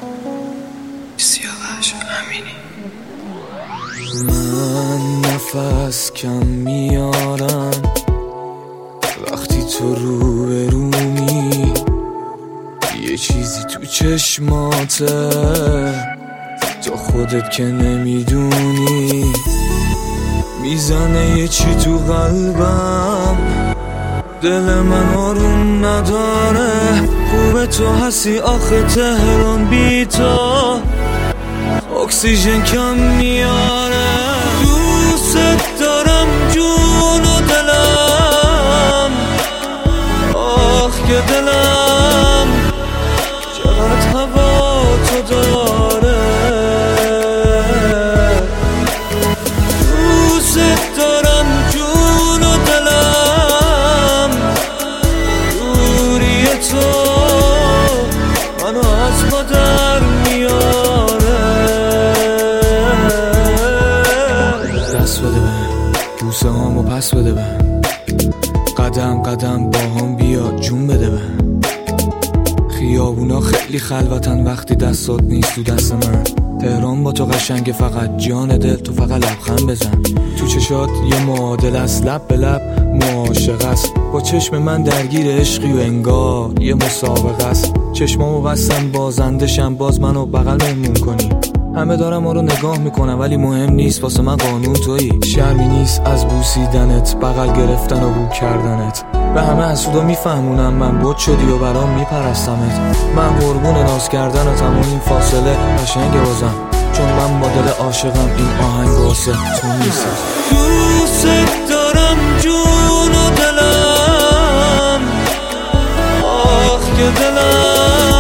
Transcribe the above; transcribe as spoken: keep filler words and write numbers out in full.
سیاوش امینی. من نفس کم میارم وقتی تو روبرومی، یه چیزی تو چشماته تو خودت که نمیدونی، میزنه یه چی تو قلبم، دل من آروم نداره. خوبه تو هستی آخه تهران بی تو اکسیژن کم میاره. دوست دارم جون و دلم، آخ که دلم چقدر هوا تو داره. دوست دارم جون و دلم، دوری تو منو از ما در میاره. دست بده بهم، بوسه هامو پس بده بهم، قدم قدم با هم بیا جون بده بهم. خیابونا خیلی خلوتن وقتی دستات نیست تو دست من. تهران با تو قشنگه فقط جان دل، تو فقط لبخند بزن. تو چشات یه معادل است، لب به لب معاشق است. با چشم من درگیر عشقی و انگار یه مسابقه است. چشمامو بستم بازندشم، باز منو بغل مهمون کنی. همه دارم ما رو نگاه میکنم ولی مهم نیست، واسه من قانون تویی. شرمی نیست از بوسیدنت، بغل گرفتن و بو کردنت. به همه حسودا میفهمونم من بد شدی و برام میپرستمت. من قربون ناز کردنتم و این فاصله قشنگه بازم، چون من با دل عاشقم این آهنگ واسه تو نیست. دوست دارم جون و دلم، آخ که دلم